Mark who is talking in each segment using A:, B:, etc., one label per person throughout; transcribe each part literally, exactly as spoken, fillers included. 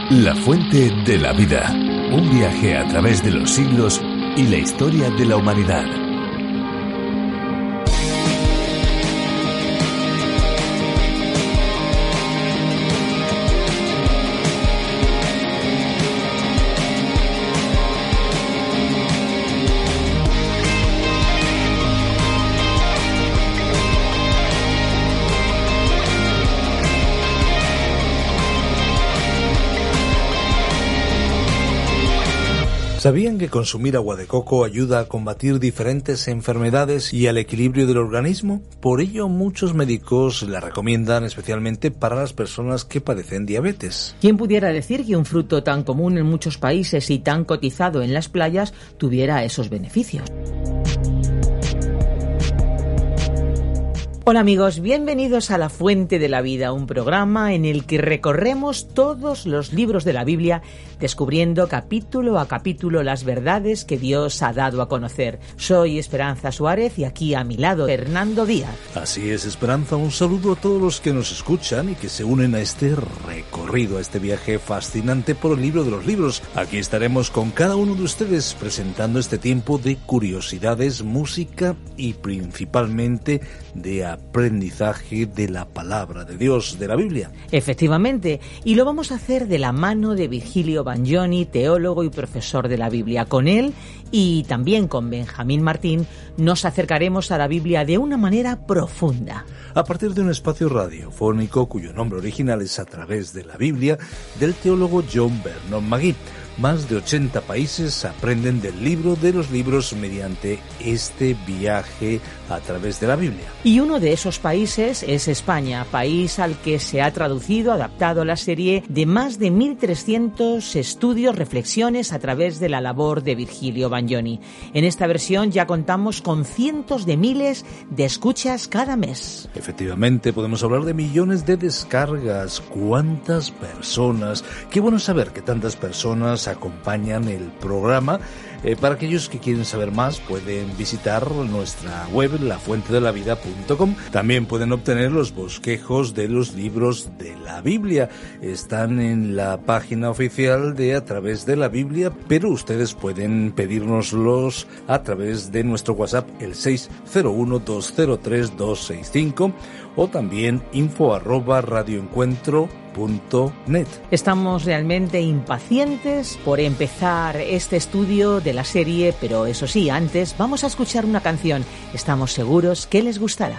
A: La fuente de la vida. Un viaje a través de los siglos y la historia de la humanidad.
B: ¿Sabían que consumir agua de coco ayuda a combatir diferentes enfermedades y al equilibrio del organismo? Por ello, muchos médicos la recomiendan especialmente para las personas que padecen diabetes.
C: ¿Quién pudiera decir que un fruto tan común en muchos países y tan cotizado en las playas tuviera esos beneficios? Hola amigos, bienvenidos a La Fuente de la Vida, un programa en el que recorremos todos los libros de la Biblia, descubriendo capítulo a capítulo las verdades que Dios ha dado a conocer. Soy Esperanza Suárez y aquí a mi lado Fernando Díaz.
B: Así es, Esperanza, un saludo a todos los que nos escuchan y que se unen a este recorrido, a este viaje fascinante por el libro de los libros. Aquí estaremos con cada uno de ustedes presentando este tiempo de curiosidades, música y principalmente de aprendizaje de la palabra de Dios, de la Biblia.
C: Efectivamente, y lo vamos a hacer de la mano de Virgilio Bagnoni, teólogo y profesor de la Biblia. Con él y también con Benjamín Martín nos acercaremos a la Biblia de una manera profunda.
B: A partir de un espacio radiofónico cuyo nombre original es A través de la Biblia, del teólogo John Vernon Magee. Más de ochenta países aprenden del libro de los libros mediante este viaje a través de la Biblia.
C: Y uno de esos países es España, país al que se ha traducido, adaptado la serie de más de mil trescientos estudios, reflexiones a través de la labor de Virgilio Bagnoni. En esta versión ya contamos con cientos de miles de escuchas cada mes.
B: Efectivamente, podemos hablar de millones de descargas. ¿Cuántas personas? Qué bueno saber que tantas personas acompañan el programa. Eh, para aquellos que quieren saber más, pueden visitar nuestra web, la fuente de la vida punto com. También pueden obtener los bosquejos de los libros de la Biblia. Están en la página oficial de A través de la Biblia, pero ustedes pueden pedírnoslos a través de nuestro WhatsApp, el seis cero uno, dos cero tres, dos seis cinco, o también info arroba radioencuentro punto net.
C: Estamos realmente impacientes por empezar este estudio de la serie, pero eso sí, antes vamos a escuchar una canción. Estamos seguros que les gustará.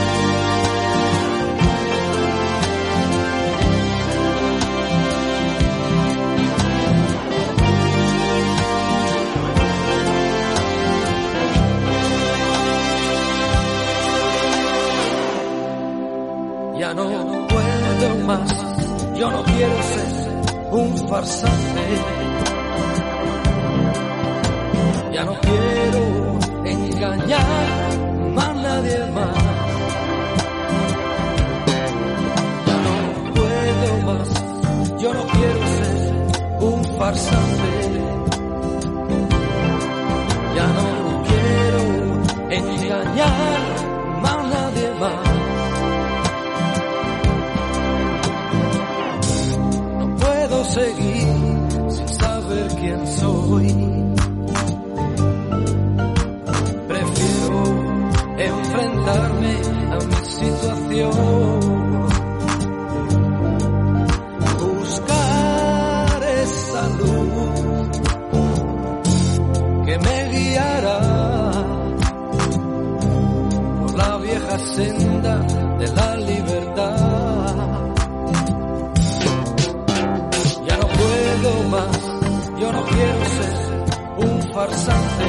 D: Ya no puedo más, yo no quiero ser un farsante. Ya no quiero engañar a nadie más. Ya no puedo más, yo no quiero ser un farsante. Ya no quiero engañar a nadie más. Seguir sin saber quién soy. Prefiero enfrentarme a mi situación, buscar esa luz que me guiará por la vieja senda de la libertad. Yo no quiero ser un farsante.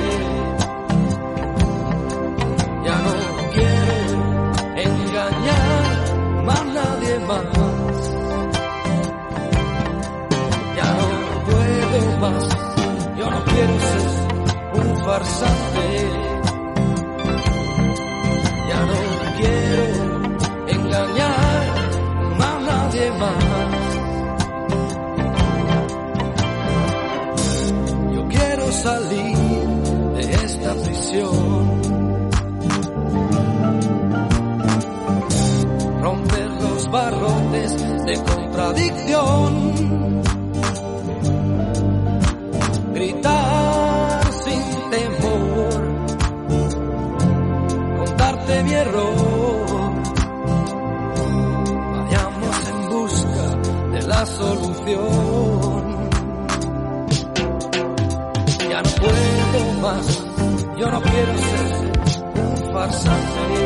D: Ya no quiero engañar a nadie más. Ya no puedo más. Yo no quiero ser un farsante. Ya no quiero engañar a nadie más. Salir de esta prisión, romper los barrotes de contradicción, la solución. Ya no puedo más, yo no quiero ser un farsante.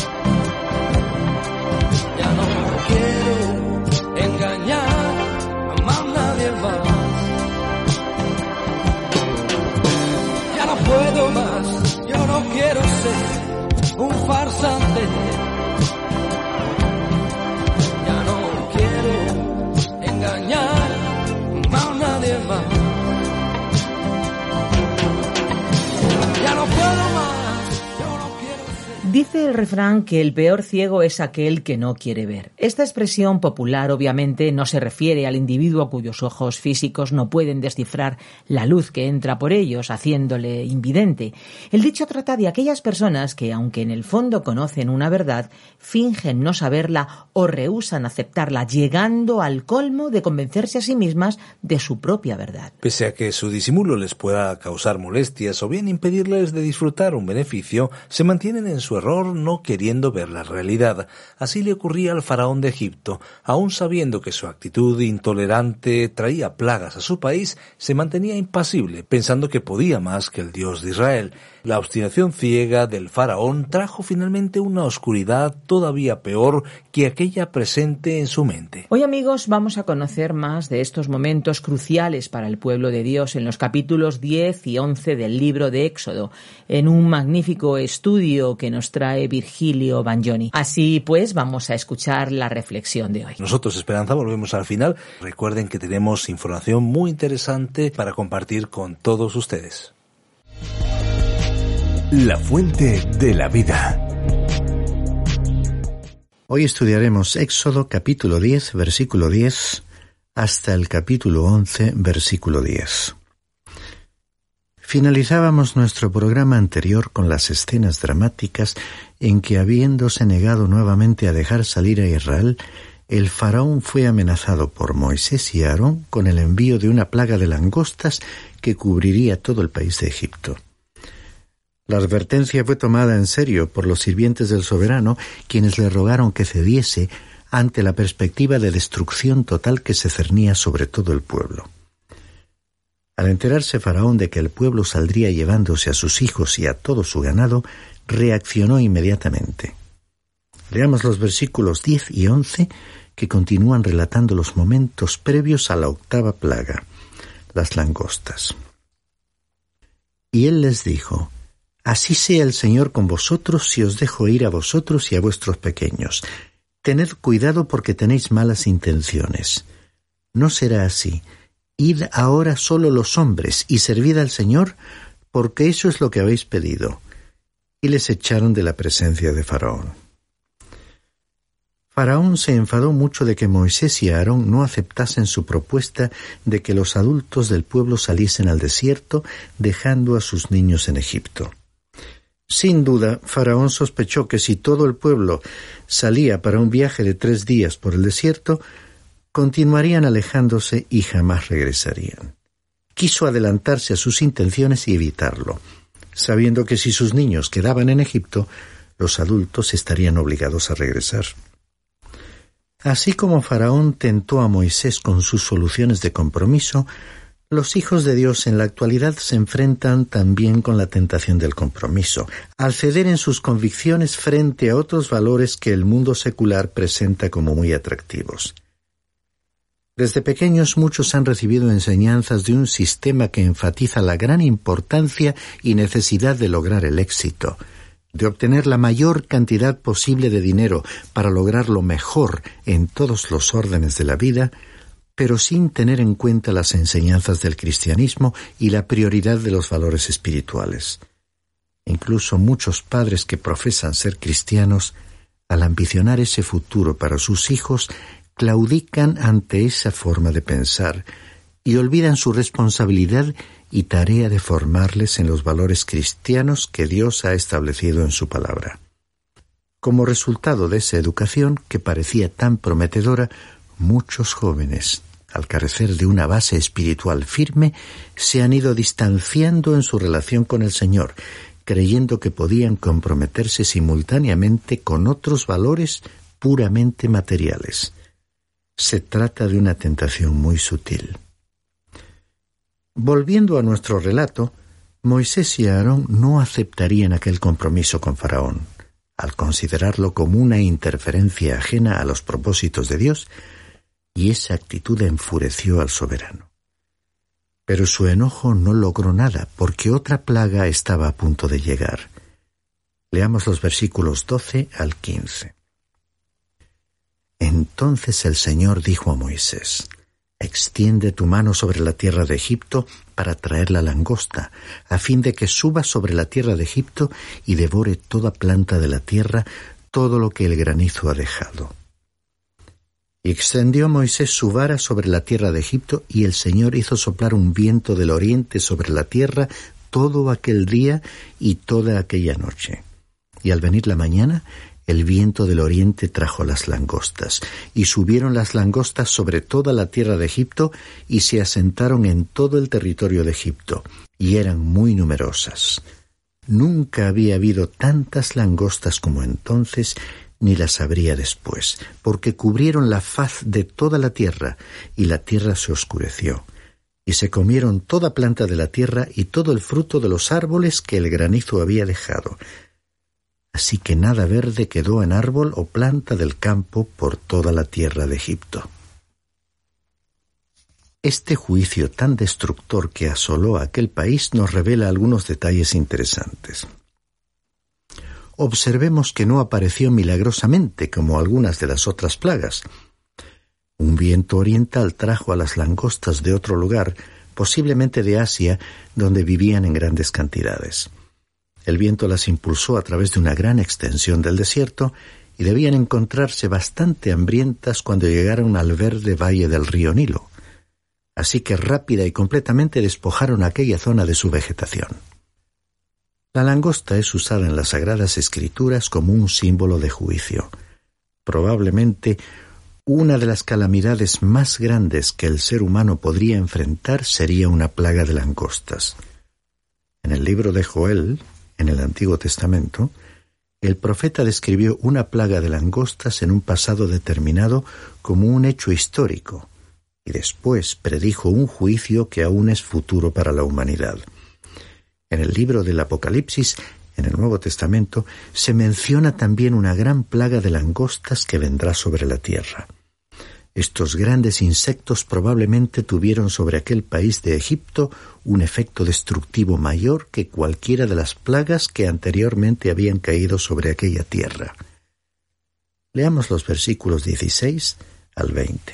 D: Ya no quiero engañar a más nadie más. Ya no puedo más, yo no quiero ser un farsante. Ya no quiero engañar a nadie más. Ya no puedo más, yo no quiero ser.
C: Dice el refrán que el peor ciego es aquel que no quiere ver. Esta expresión popular obviamente no se refiere al individuo cuyos ojos físicos no pueden descifrar la luz que entra por ellos, haciéndole invidente. El dicho trata de aquellas personas que, aunque en el fondo conocen una verdad, fingen no saberla o rehúsan aceptarla, llegando al colmo de convencerse a sí mismas de su propia verdad.
B: Pese a que su disimulo les pueda causar molestias o bien impedirles de disfrutar un beneficio, se mantienen en su error no queriendo ver la realidad. Así le ocurría al faraón de Egipto. Aun sabiendo que su actitud intolerante traía plagas a su país, se mantenía impasible, pensando que podía más que el Dios de Israel. La obstinación ciega del faraón trajo finalmente una oscuridad todavía peor que aquella presente en su mente.
C: Hoy, amigos, vamos a conocer más de estos momentos cruciales para el pueblo de Dios en los capítulos diez y once del libro de Éxodo, en un magnífico estudio que nos trae Virgilio Bagnoni. Así pues, vamos a escuchar la reflexión de hoy.
B: Nosotros, Esperanza, volvemos al final. Recuerden que tenemos información muy interesante para compartir con todos ustedes.
A: La fuente de la vida.
E: Hoy estudiaremos Éxodo capítulo diez, versículo diez, hasta el capítulo once, versículo diez. Finalizábamos nuestro programa anterior con las escenas dramáticas en que, habiéndose negado nuevamente a dejar salir a Israel, el faraón fue amenazado por Moisés y Aarón con el envío de una plaga de langostas que cubriría todo el país de Egipto. La advertencia fue tomada en serio por los sirvientes del soberano, quienes le rogaron que cediese ante la perspectiva de destrucción total que se cernía sobre todo el pueblo. Al enterarse Faraón de que el pueblo saldría llevándose a sus hijos y a todo su ganado, reaccionó inmediatamente. Leamos los versículos diez y once que continúan relatando los momentos previos a la octava plaga, las langostas. Y él les dijo: Así sea el Señor con vosotros si os dejo ir a vosotros y a vuestros pequeños. Tened cuidado porque tenéis malas intenciones. No será así. Id ahora solo los hombres y servid al Señor, porque eso es lo que habéis pedido. Y les echaron de la presencia de Faraón. Faraón se enfadó mucho de que Moisés y Aarón no aceptasen su propuesta de que los adultos del pueblo saliesen al desierto, dejando a sus niños en Egipto. Sin duda, Faraón sospechó que si todo el pueblo salía para un viaje de tres días por el desierto, continuarían alejándose y jamás regresarían. Quiso adelantarse a sus intenciones y evitarlo, sabiendo que si sus niños quedaban en Egipto, los adultos estarían obligados a regresar. Así como Faraón tentó a Moisés con sus soluciones de compromiso, los hijos de Dios en la actualidad se enfrentan también con la tentación del compromiso, al ceder en sus convicciones frente a otros valores que el mundo secular presenta como muy atractivos. Desde pequeños muchos han recibido enseñanzas de un sistema que enfatiza la gran importancia y necesidad de lograr el éxito, de obtener la mayor cantidad posible de dinero para lograr lo mejor en todos los órdenes de la vida, pero sin tener en cuenta las enseñanzas del cristianismo y la prioridad de los valores espirituales. Incluso muchos padres que profesan ser cristianos, al ambicionar ese futuro para sus hijos, claudican ante esa forma de pensar y olvidan su responsabilidad y tarea de formarles en los valores cristianos que Dios ha establecido en su palabra. Como resultado de esa educación, que parecía tan prometedora, muchos jóvenes, al carecer de una base espiritual firme, se han ido distanciando en su relación con el Señor, creyendo que podían comprometerse simultáneamente con otros valores puramente materiales. Se trata de una tentación muy sutil. Volviendo a nuestro relato, Moisés y Aarón no aceptarían aquel compromiso con Faraón, al considerarlo como una interferencia ajena a los propósitos de Dios, y esa actitud enfureció al soberano. Pero su enojo no logró nada, porque otra plaga estaba a punto de llegar. Leamos los versículos doce al quince. Entonces el Señor dijo a Moisés: extiende tu mano sobre la tierra de Egipto para traer la langosta, a fin de que suba sobre la tierra de Egipto y devore toda planta de la tierra, todo lo que el granizo ha dejado. Y extendió Moisés su vara sobre la tierra de Egipto, y el Señor hizo soplar un viento del oriente sobre la tierra todo aquel día y toda aquella noche. Y al venir la mañana, el viento del oriente trajo las langostas, y subieron las langostas sobre toda la tierra de Egipto, y se asentaron en todo el territorio de Egipto, y eran muy numerosas. Nunca había habido tantas langostas como entonces, ni las habría después, porque cubrieron la faz de toda la tierra, y la tierra se oscureció. Y se comieron toda planta de la tierra y todo el fruto de los árboles que el granizo había dejado. Así que nada verde quedó en árbol o planta del campo por toda la tierra de Egipto. Este juicio tan destructor que asoló a aquel país nos revela algunos detalles interesantes. Observemos que no apareció milagrosamente como algunas de las otras plagas. Un viento oriental trajo a las langostas de otro lugar, posiblemente de Asia, donde vivían en grandes cantidades. El viento las impulsó a través de una gran extensión del desierto y debían encontrarse bastante hambrientas cuando llegaron al verde valle del río Nilo. Así que rápida y completamente despojaron aquella zona de su vegetación. La langosta es usada en las Sagradas Escrituras como un símbolo de juicio. Probablemente una de las calamidades más grandes que el ser humano podría enfrentar sería una plaga de langostas. En el libro de Joel, en el Antiguo Testamento, el profeta describió una plaga de langostas en un pasado determinado como un hecho histórico, y después predijo un juicio que aún es futuro para la humanidad. En el libro del Apocalipsis, en el Nuevo Testamento, se menciona también una gran plaga de langostas que vendrá sobre la tierra. Estos grandes insectos probablemente tuvieron sobre aquel país de Egipto un efecto destructivo mayor que cualquiera de las plagas que anteriormente habían caído sobre aquella tierra. Leamos los versículos dieciséis al veinte.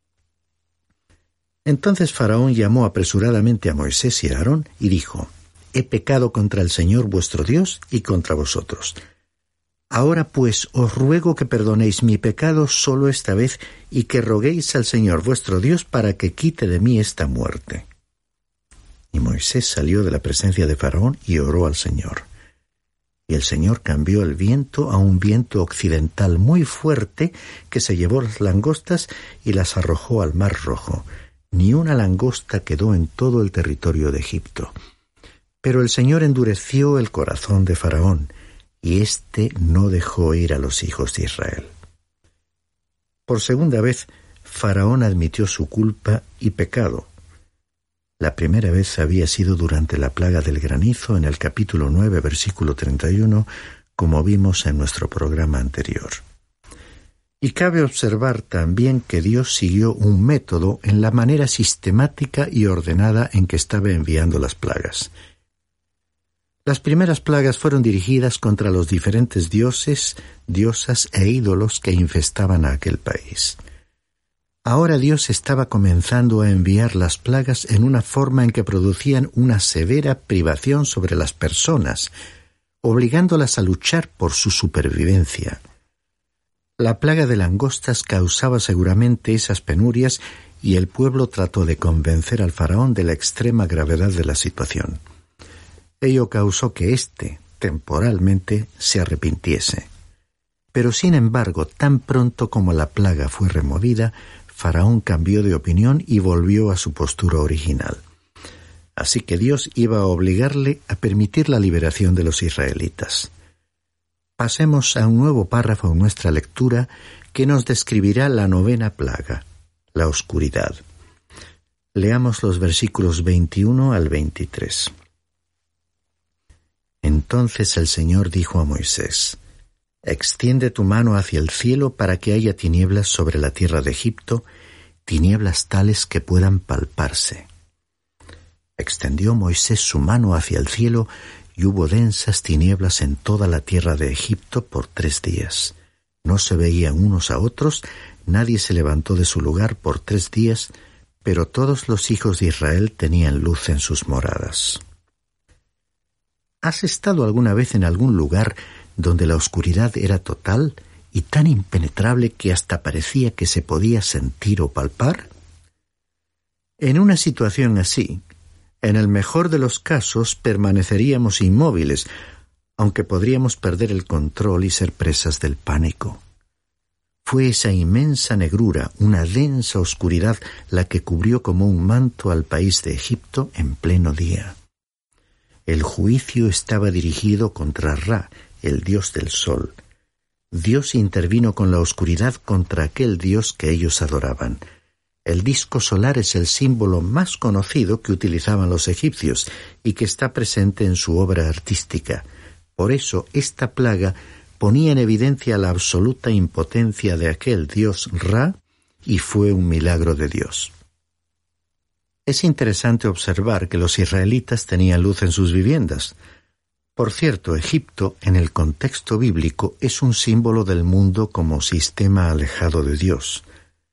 E: Entonces Faraón llamó apresuradamente a Moisés y a Aarón y dijo: He pecado contra el Señor vuestro Dios y contra vosotros. Ahora pues os ruego que perdonéis mi pecado solo esta vez y que roguéis al Señor vuestro Dios para que quite de mí esta muerte. Y Moisés salió de la presencia de Faraón y oró al Señor. Y el Señor cambió el viento a un viento occidental muy fuerte que se llevó las langostas y las arrojó al Mar Rojo. Ni una langosta quedó en todo el territorio de Egipto. Pero el Señor endureció el corazón de Faraón, y éste no dejó ir a los hijos de Israel. Por segunda vez, Faraón admitió su culpa y pecado. La primera vez había sido durante la plaga del granizo en el capítulo nueve, versículo treinta y uno, como vimos en nuestro programa anterior. Y cabe observar también que Dios siguió un método en la manera sistemática y ordenada en que estaba enviando las plagas. Las primeras plagas fueron dirigidas contra los diferentes dioses, diosas e ídolos que infestaban a aquel país. Ahora Dios estaba comenzando a enviar las plagas en una forma en que producían una severa privación sobre las personas, obligándolas a luchar por su supervivencia. La plaga de langostas causaba seguramente esas penurias y el pueblo trató de convencer al faraón de la extrema gravedad de la situación. Ello causó que éste, temporalmente, se arrepintiese. Pero sin embargo, tan pronto como la plaga fue removida, Faraón cambió de opinión y volvió a su postura original. Así que Dios iba a obligarle a permitir la liberación de los israelitas. Pasemos a un nuevo párrafo en nuestra lectura que nos describirá la novena plaga, la oscuridad. Leamos los versículos veintiuno al veintitrés. Entonces el Señor dijo a Moisés: Extiende tu mano hacia el cielo para que haya tinieblas sobre la tierra de Egipto, tinieblas tales que puedan palparse. Extendió Moisés su mano hacia el cielo y hubo densas tinieblas en toda la tierra de Egipto por tres días. No se veían unos a otros, nadie se levantó de su lugar por tres días, pero todos los hijos de Israel tenían luz en sus moradas. ¿Has estado alguna vez en algún lugar donde la oscuridad era total y tan impenetrable que hasta parecía que se podía sentir o palpar? En una situación así, en el mejor de los casos permaneceríamos inmóviles, aunque podríamos perder el control y ser presas del pánico. Fue esa inmensa negrura, una densa oscuridad, la que cubrió como un manto al país de Egipto en pleno día. El juicio estaba dirigido contra Ra, el dios del sol. Dios intervino con la oscuridad contra aquel dios que ellos adoraban. El disco solar es el símbolo más conocido que utilizaban los egipcios y que está presente en su obra artística. Por eso esta plaga ponía en evidencia la absoluta impotencia de aquel dios Ra y fue un milagro de Dios. Es interesante observar que los israelitas tenían luz en sus viviendas. Por cierto, Egipto, en el contexto bíblico, es un símbolo del mundo como sistema alejado de Dios.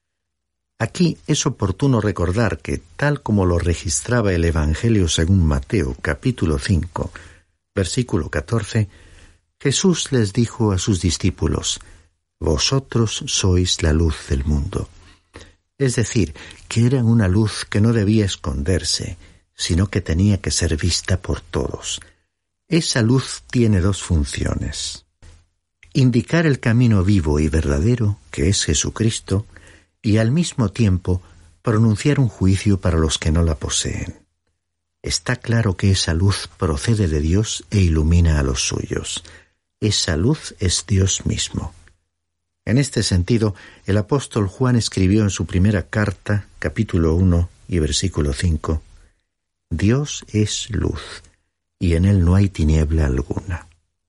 E: Aquí es oportuno recordar que, tal como lo registraba el Evangelio según Mateo, capítulo cinco, versículo catorce, Jesús les dijo a sus discípulos: «Vosotros sois la luz del mundo». Es decir, que eran una luz que no debía esconderse, sino que tenía que ser vista por todos. Esa luz tiene dos funciones: indicar el camino vivo y verdadero, que es Jesucristo, y al mismo tiempo pronunciar un juicio para los que no la poseen. Está claro que esa luz procede de Dios e ilumina a los suyos. Esa luz es Dios mismo. En este sentido, el apóstol Juan escribió en su primera carta, capítulo uno y versículo cinco, «Dios es luz, y en él no hay tiniebla alguna».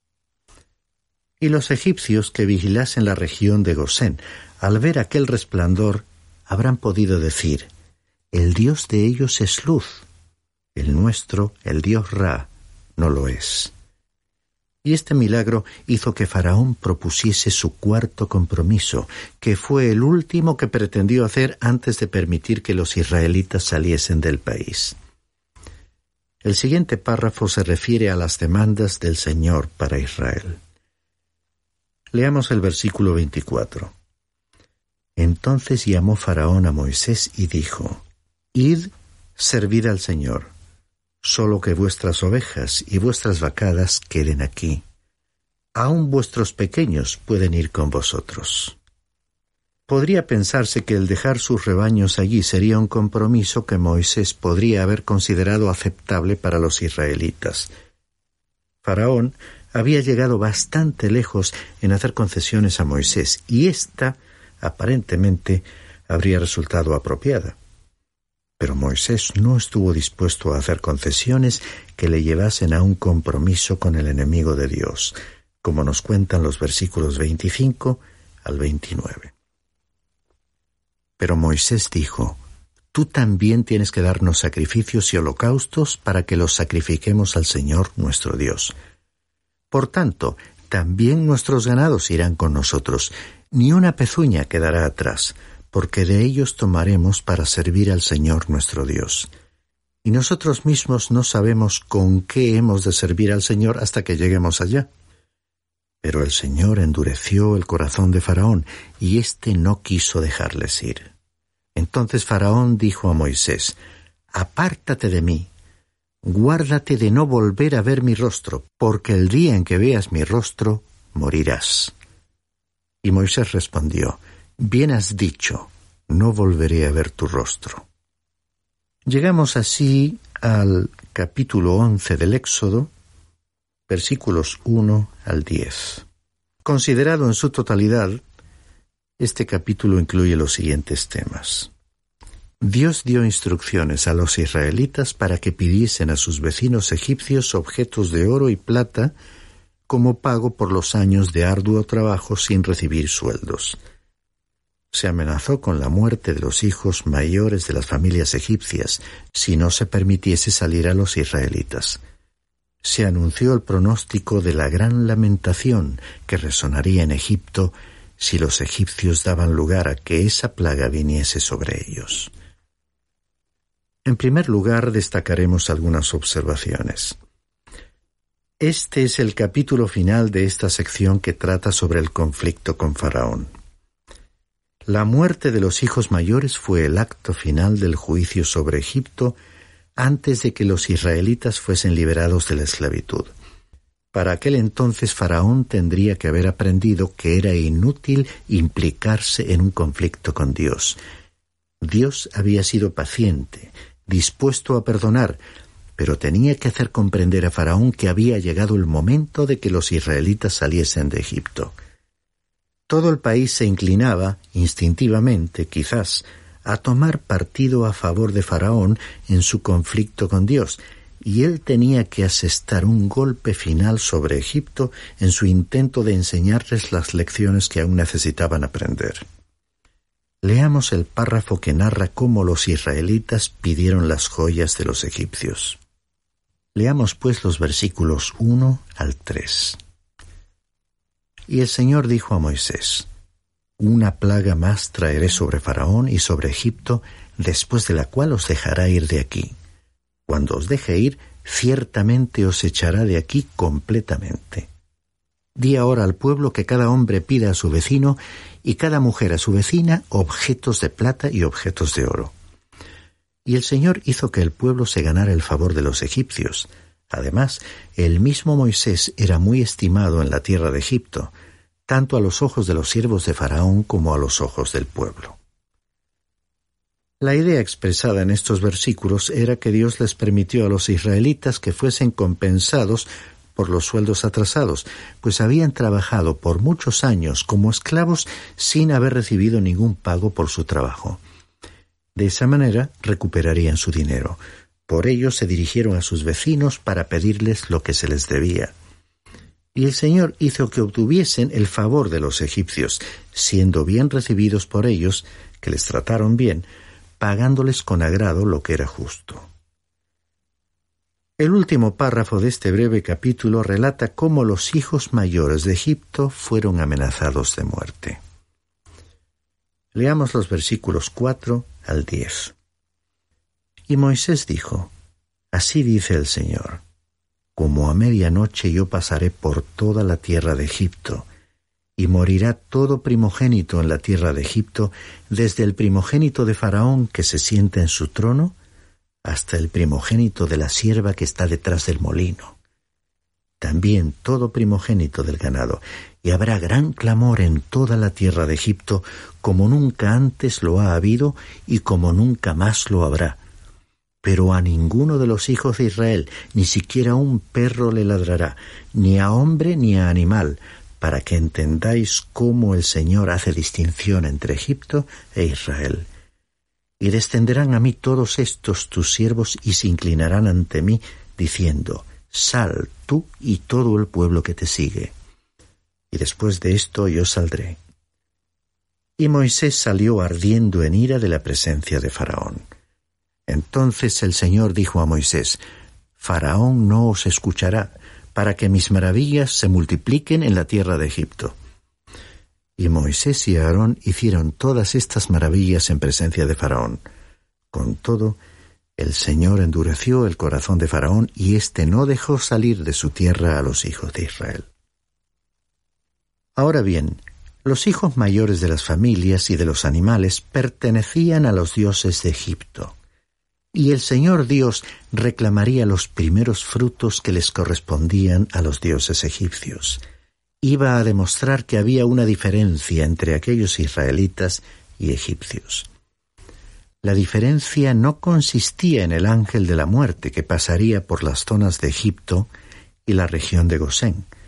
E: Y los egipcios que vigilasen la región de Gosén, al ver aquel resplandor, habrán podido decir: «El Dios de ellos es luz, el nuestro, el Dios Ra, no lo es». Y este milagro hizo que Faraón propusiese su cuarto compromiso, que fue el último que pretendió hacer antes de permitir que los israelitas saliesen del país. El siguiente párrafo se refiere a las demandas del Señor para Israel. Leamos el versículo veinticuatro. Entonces llamó Faraón a Moisés y dijo: «Id, servid al Señor, solo que vuestras ovejas y vuestras vacadas queden aquí. Aun vuestros pequeños pueden ir con vosotros». Podría pensarse que el dejar sus rebaños allí sería un compromiso que Moisés podría haber considerado aceptable para los israelitas. Faraón había llegado bastante lejos en hacer concesiones a Moisés, y ésta, aparentemente, habría resultado apropiada. Pero Moisés no estuvo dispuesto a hacer concesiones que le llevasen a un compromiso con el enemigo de Dios, como nos cuentan los versículos veinticinco al veintinueve. Pero Moisés dijo: «Tú también tienes que darnos sacrificios y holocaustos para que los sacrifiquemos al Señor nuestro Dios. Por tanto, también nuestros ganados irán con nosotros, ni una pezuña quedará atrás, porque de ellos tomaremos para servir al Señor nuestro Dios. Y nosotros mismos no sabemos con qué hemos de servir al Señor hasta que lleguemos allá». Pero el Señor endureció el corazón de Faraón, y éste no quiso dejarles ir. Entonces Faraón dijo a Moisés: «Apártate de mí, guárdate de no volver a ver mi rostro, porque el día en que veas mi rostro, morirás». Y Moisés respondió: «Bien has dicho, no volveré a ver tu rostro». Llegamos así al capítulo once del Éxodo, versículos uno al diez. Considerado en su totalidad, este capítulo incluye los siguientes temas. Dios dio instrucciones a los israelitas para que pidiesen a sus vecinos egipcios objetos de oro y plata como pago por los años de arduo trabajo sin recibir sueldos. Se amenazó con la muerte de los hijos mayores de las familias egipcias si no se permitiese salir a los israelitas. Se anunció el pronóstico de la gran lamentación que resonaría en Egipto si los egipcios daban lugar a que esa plaga viniese sobre ellos. En primer lugar, destacaremos algunas observaciones. Este es el capítulo final de esta sección que trata sobre el conflicto con Faraón. La muerte de los hijos mayores fue el acto final del juicio sobre Egipto antes de que los israelitas fuesen liberados de la esclavitud. Para aquel entonces Faraón tendría que haber aprendido que era inútil implicarse en un conflicto con Dios. Dios había sido paciente, dispuesto a perdonar, pero tenía que hacer comprender a Faraón que había llegado el momento de que los israelitas saliesen de Egipto. Todo el país se inclinaba, instintivamente quizás, a tomar partido a favor de Faraón en su conflicto con Dios, y él tenía que asestar un golpe final sobre Egipto en su intento de enseñarles las lecciones que aún necesitaban aprender. Leamos el párrafo que narra cómo los israelitas pidieron las joyas de los egipcios. Leamos pues los versículos uno al tres. Y el Señor dijo a Moisés: Una plaga más traeré sobre Faraón y sobre Egipto, después de la cual os dejará ir de aquí. Cuando os deje ir, ciertamente os echará de aquí completamente. Di ahora al pueblo que cada hombre pida a su vecino y cada mujer a su vecina objetos de plata y objetos de oro. Y el Señor hizo que el pueblo se ganara el favor de los egipcios. Además, el mismo Moisés era muy estimado en la tierra de Egipto, tanto a los ojos de los siervos de Faraón como a los ojos del pueblo. La idea expresada en estos versículos era que Dios les permitió a los israelitas que fuesen compensados por los sueldos atrasados, pues habían trabajado por muchos años como esclavos sin haber recibido ningún pago por su trabajo. De esa manera recuperarían su dinero. Por ello se dirigieron a sus vecinos para pedirles lo que se les debía. Y el Señor hizo que obtuviesen el favor de los egipcios, siendo bien recibidos por ellos, que les trataron bien, pagándoles con agrado lo que era justo. El último párrafo de este breve capítulo relata cómo los hijos mayores de Egipto fueron amenazados de muerte. Leamos los versículos cuatro al diez. Y Moisés dijo: Así dice el Señor: Como a medianoche yo pasaré por toda la tierra de Egipto, y morirá todo primogénito en la tierra de Egipto, desde el primogénito de Faraón que se sienta en su trono, hasta el primogénito de la sierva que está detrás del molino. También todo primogénito del ganado, y habrá gran clamor en toda la tierra de Egipto, como nunca antes lo ha habido y como nunca más lo habrá. Pero a ninguno de los hijos de Israel, ni siquiera un perro le ladrará, ni a hombre ni a animal, para que entendáis cómo el Señor hace distinción entre Egipto e Israel. Y descenderán a mí todos estos tus siervos y se inclinarán ante mí, diciendo: Sal tú y todo el pueblo que te sigue. Y después de esto yo saldré. Y Moisés salió ardiendo en ira de la presencia de Faraón. Entonces el Señor dijo a Moisés: Faraón no os escuchará, para que mis maravillas se multipliquen en la tierra de Egipto. Y Moisés y Aarón hicieron todas estas maravillas en presencia de Faraón. Con todo, el Señor endureció el corazón de Faraón y éste no dejó salir de su tierra a los hijos de Israel. Ahora bien, los hijos mayores de las familias y de los animales pertenecían a los dioses de Egipto. Y el Señor Dios reclamaría los primeros frutos que les correspondían a los dioses egipcios. Iba a demostrar que había una diferencia entre aquellos israelitas y egipcios. La diferencia no consistía en el ángel de la muerte que pasaría por las zonas de Egipto y la región de Gosén,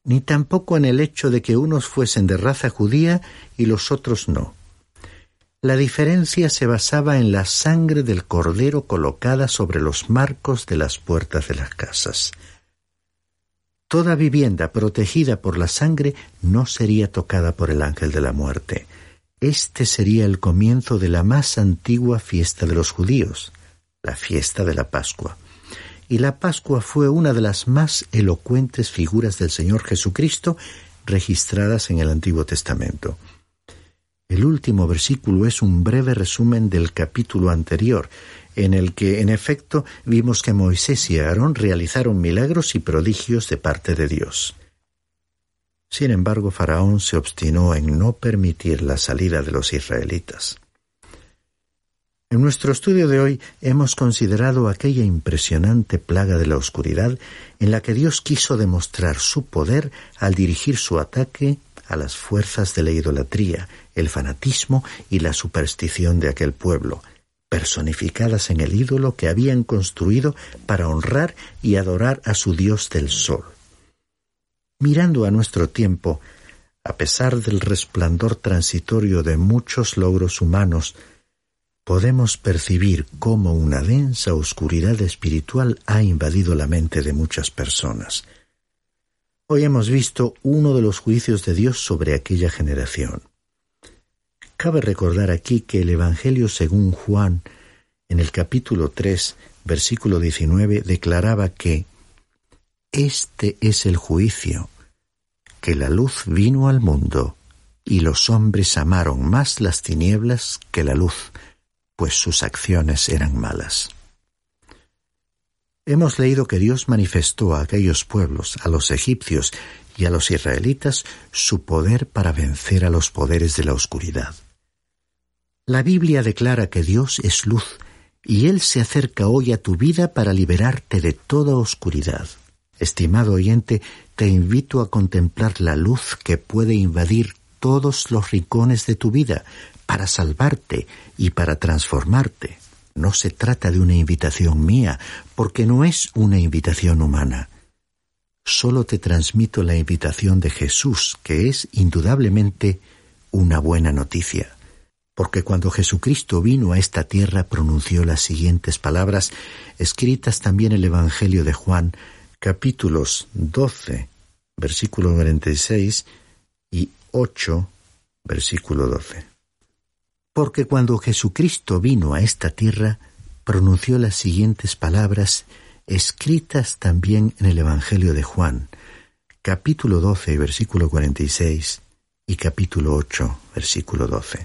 E: ni tampoco en el hecho de que unos fuesen de raza judía y los otros no. La diferencia se basaba en la sangre del cordero colocada sobre los marcos de las puertas de las casas. Toda vivienda protegida por la sangre no sería tocada por el ángel de la muerte. Este sería el comienzo de la más antigua fiesta de los judíos, la fiesta de la Pascua. Y la Pascua fue una de las más elocuentes figuras del Señor Jesucristo registradas en el Antiguo Testamento. El último versículo es un breve resumen del capítulo anterior, en el que, en efecto, vimos que Moisés y Aarón realizaron milagros y prodigios de parte de Dios. Sin embargo, Faraón se obstinó en no permitir la salida de los israelitas. En nuestro estudio de hoy hemos considerado aquella impresionante plaga de la oscuridad en la que Dios quiso demostrar su poder al dirigir su ataque a las fuerzas de la idolatría, el fanatismo y la superstición de aquel pueblo, personificadas en el ídolo que habían construido para honrar y adorar a su Dios del sol. Mirando a nuestro tiempo, a pesar del resplandor transitorio de muchos logros humanos, podemos percibir cómo una densa oscuridad espiritual ha invadido la mente de muchas personas. Hoy hemos visto uno de los juicios de Dios sobre aquella generación. Cabe recordar aquí que el Evangelio según Juan, en el capítulo tres, versículo diecinueve, declaraba que «Este es el juicio, que la luz vino al mundo, y los hombres amaron más las tinieblas que la luz, pues sus acciones eran malas». Hemos leído que Dios manifestó a aquellos pueblos, a los egipcios y a los israelitas, su poder para vencer a los poderes de la oscuridad. La Biblia declara que Dios es luz, y Él se acerca hoy a tu vida para liberarte de toda oscuridad. Estimado oyente, te invito a contemplar la luz que puede invadir todos los rincones de tu vida, para salvarte y para transformarte. No se trata de una invitación mía, porque no es una invitación humana. Solo te transmito la invitación de Jesús, que es indudablemente una buena noticia. Porque cuando Jesucristo vino a esta tierra pronunció las siguientes palabras, escritas también en el Evangelio de Juan, capítulos doce, versículo cuarenta y seis, y ocho, versículo doce. Porque cuando Jesucristo vino a esta tierra, pronunció las siguientes palabras, escritas también en el Evangelio de Juan, capítulo doce, versículo cuarenta y seis, y capítulo ocho, versículo doce.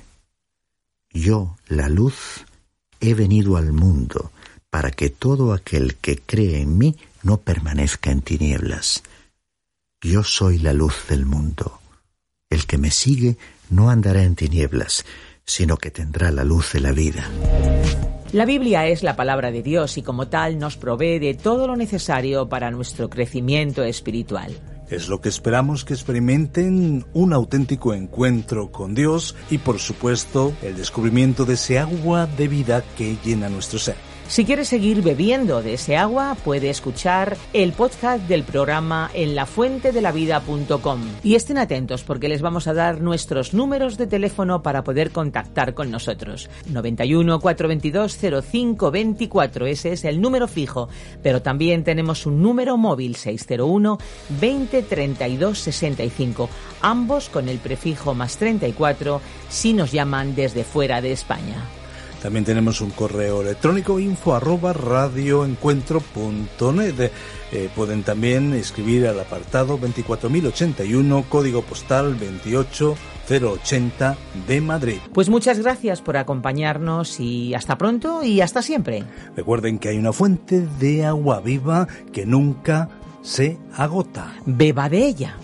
E: Yo, la luz, he venido al mundo, para que todo aquel que cree en mí no permanezca en tinieblas. Yo soy la luz del mundo. El que me sigue no andará en tinieblas, sino que tendrá la luz de la vida.
C: La Biblia es la palabra de Dios y como tal nos provee de todo lo necesario para nuestro crecimiento espiritual.
B: Es lo que esperamos que experimenten un auténtico encuentro con Dios y, por supuesto, el descubrimiento de ese agua de vida que llena nuestro ser.
C: Si quieres seguir bebiendo de ese agua, puede escuchar el podcast del programa en la fuente de la vida punto com. Y estén atentos porque les vamos a dar nuestros números de teléfono para poder contactar con nosotros. noventa y uno, cuatrocientos veintidós, cero cinco veinticuatro, ese es el número fijo. Pero también tenemos un número móvil, seiscientos uno, veinte, treinta y dos, sesenta y cinco. Ambos con el prefijo más treinta y cuatro si nos llaman desde fuera de España.
B: También tenemos un correo electrónico info arroba radioencuentro punto net. Eh, pueden también escribir al apartado veinticuatro mil ochenta y uno, código postal veintiocho mil ochenta de Madrid.
C: Pues muchas gracias por acompañarnos y hasta pronto y hasta siempre.
B: Recuerden que hay una fuente de agua viva que nunca se agota.
C: Beba de ella.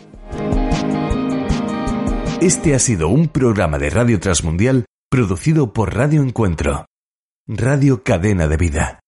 A: Este ha sido un programa de Radio Transmundial producido por Radio Encuentro, Radio Cadena de Vida.